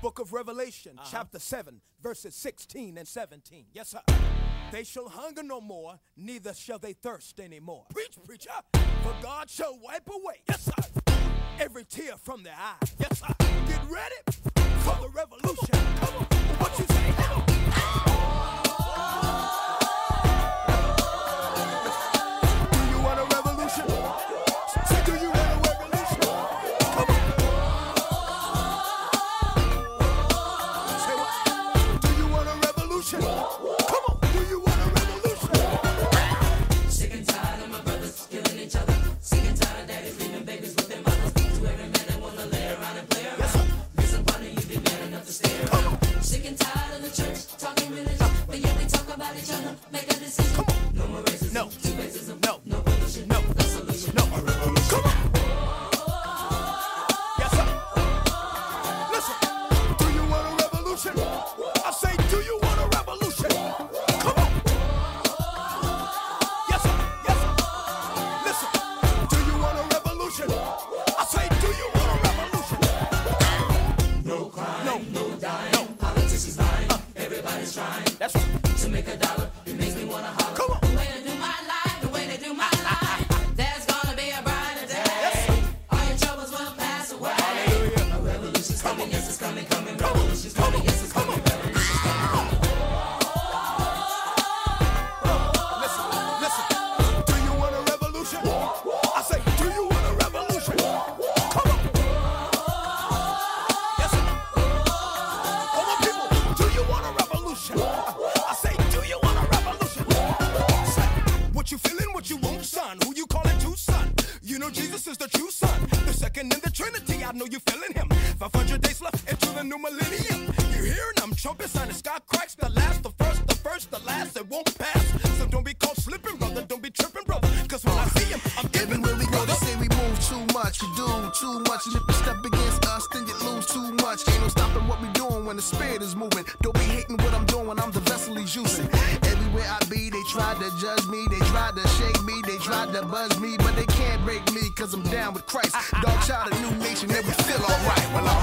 Book of Revelation, chapter 7, verses 16 and 17. Yes, sir. They shall hunger no more, neither shall they thirst anymore. Preach, preacher. For God shall wipe away, yes, sir, every tear from their eye. Yes, sir. Get ready for the revolution. Come on. What you say now? Do you want a revolution? Say, do you want a revolution? Come on. Say what? Do you want a revolution? Come on. Do you want a revolution? Sick and tired of my brothers killing each other. Sick and tired of daddies leaving babies with their mothers. To every man that wanna lay around and play around. Yes, sir. Listen, partner, you be man enough to stay around. Sick and tired of the church talking religion, but yet we talk about each other. Make a decision. No more racism. No. Two racism. No. No pollution. No. No solution. No. Come on. Yes, sir. Listen. Do you want a revolution? I say, do you want a revolution? Come on. Yes, sir. Yes, sir. Listen. Do you want a revolution? I say, do you want a revolution? No crime. No. No dying. No. Politicians lying. Everybody's trying That's right. to make a dollar. It makes me wanna holler. Come on. The way to do my life, the way to do my life. There's gonna be a brighter day. All your troubles will pass away. Hallelujah. A revolution's coming, yes it's coming, coming. Revolution's coming, yes it's coming. Revolution's coming. Listen. Listen. Do you want a revolution? I say, do you want a revolution? Come on. Yes, sir. Come on, people. Do you want a revolution? I say, do you want a revolution? Say, what you feeling, what you want, son? Who you calling to, son? You know Jesus is the true son, the second in the Trinity. I know you feeling him. 500 days left into the new millennium. You hearing them trumpets and the sky cracks. The last, the first, the last. It won't pass. So don't be caught slipping, brother. Don't be tripping, brother. Cause when I see him, I'm giving Everywhere we go, brother. they say we move too much, we do too much. And if you step against us, then you lose too much. Ain't no stopping what we doing when the spirit is moving. Don't be hating what I'm doing, I'm the vessel he's using. Everywhere I be, they try to judge me, they try to shake me, they try to buzz me, but they can't break me, cause I'm down with Christ. Dog child, a new nation, and we feel alright. Well,